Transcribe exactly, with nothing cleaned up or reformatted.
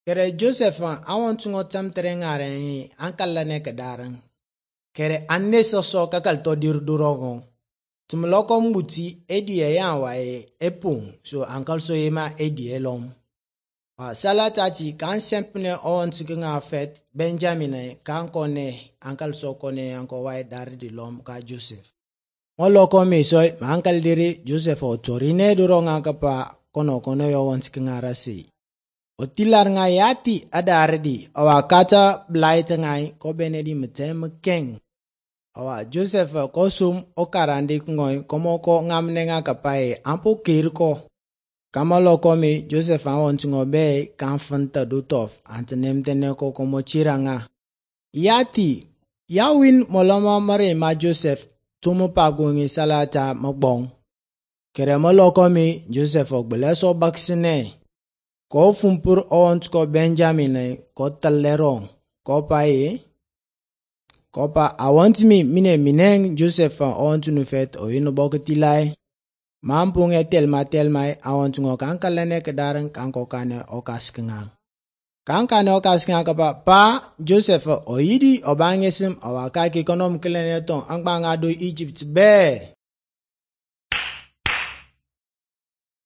Kere Joseph awon tungo tam terengare ankal la nek darang. Kere anne soso kakal to dir durogo. Tumloko mbuti edi e yan wa e epung so ankal so yema edi elom. Wa salatati kan sempne on nga fet Benjamin kan kone ankal so kone anko wa dar di lom ka Joseph. Moloko me so ankal diri Joseph o torine duronga kapa kono kono yo on nga rasi. Otilar nga yati adardi awa kata blight ngai ko benedi mtem keng awa Joseph kosum okarandi ngoy komoko ngamne nga kapai ampo kirko kamalo komi Joseph awon ngobe kan fanta dutof antenem teneko komo chiranga yati yawin moloma mare ma Joseph tumu pagungi salata magbong kere moloko mi Joseph ogbeleso baksine ko fumpur ont ko Benjamin ko tallerong ko pae ko pa awant mi mine mineng Joseph ont nu fet o ino boketilai mampung etel matel mai awant ngo kankalene kedarang kanko kane okaskenga kankane okaskenga ka pa pa Joseph o yidi obangesim awaka ki konom kelene ton angbanga do Egypt be